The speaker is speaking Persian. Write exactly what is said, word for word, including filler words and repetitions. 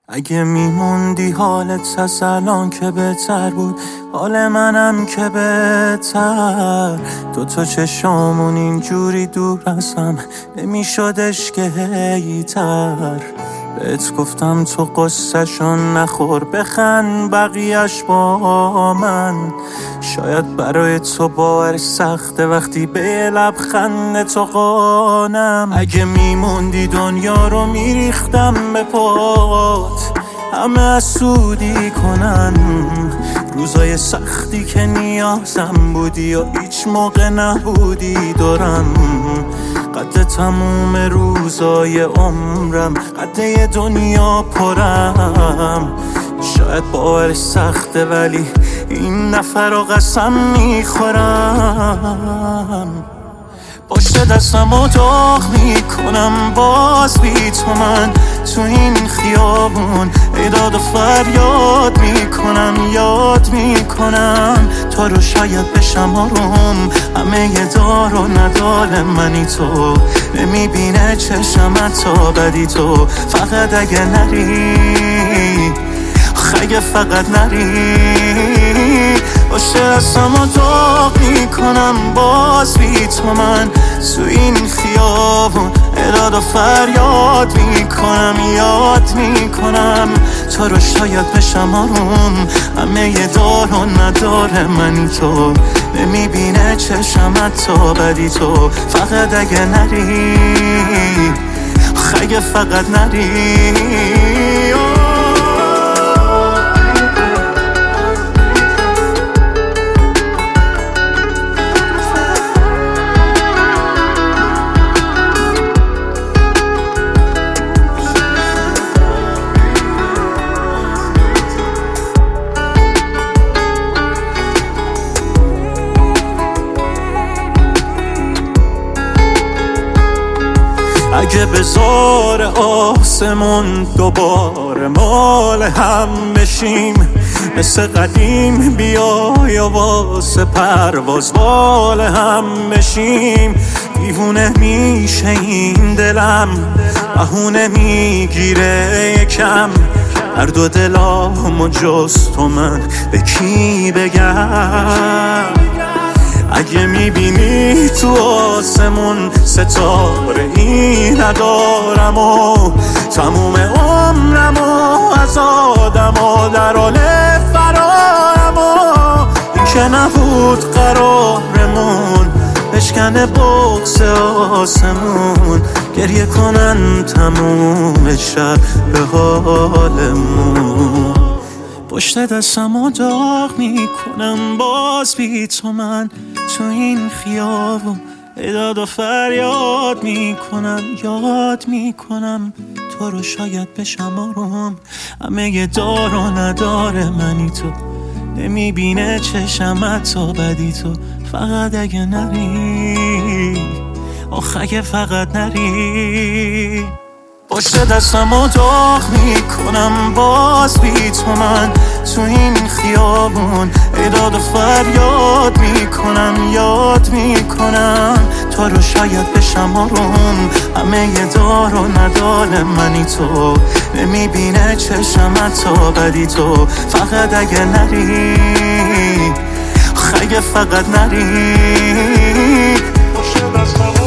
اگه میموندی حالت از الان که بهتر بود، حال منم که بهتر. دوتا چشامون اینجوری دور ازم نمیشدش که هیتر. بهت گفتم تو قصه‌شون نخور، بخند بقیه‌اش با من. شاید برای تو باور سخته وقتی به لبخند تو قانم. اگه میموندی دنیا رو میریختم به پات، همه حسودی کنن. روزای سختی که نیازم بودی و هیچ موقع نبودی دارم. قد تموم روزای عمرم، قد یه دنیا پرم. شاید باورش سخته ولی این نفر رو قسم میخورم. پشت دستم رو داغ میکنم باز بی تو من تو این خیابون. ایداد و فریاد میکنم، یاد میکنم تو رو شاید بشم آروم. همه یه دار و ندار منی تو، نمیبینه چشم تا بدی تو. فقط اگه نری، اگه فقط نری، باشه دستم رو داغ میکنم باز بی تو من تو این خیابون. اداد و فریاد میکنم، یاد میکنم تو رو شاید بشم آروم. همه یه دار و نداره منی تو، نمیبینه چشم تا بدی تو. فقط اگه نری، اگه فقط نری. اگه بزار آسمون دوباره مال هم بشیم، مثل قدیم بیای و واسه پرواز بال هم بشیم. دیوونه میشه این دلم، بهونه میگیره یکم. هر دو دلامو جز تو من به کی بگم؟ اگه میبینی تو آسمون ستاره ای ندارم و تموم عمرم و از آدم و در حال فرارم و این که نبود قرارمون بشکنه بغض آسمون. گریه کنن تموم شب به حالمون. پشت دستم رو داغ میکنم باز بی تو من تو این خیابون. ایداد و فریاد میکنم، یاد میکنم تو رو شاید بشم آروم. همه یه دار و نداره منی تو، نمیبینه چشم تا بدی تو. فقط اگه نری، آخ اگه فقط نری. پشت دستم رو داغ میکنم باز بی تو من تو این خیابون. ایداد و فریاد میکنم، یاد میکنم تو رو شاید بشم آروم. همه یه دار و ندار منی تو، نمیبینه چشم تا بدی تو. فقط اگه نری، اگه فقط نری. پشت دستم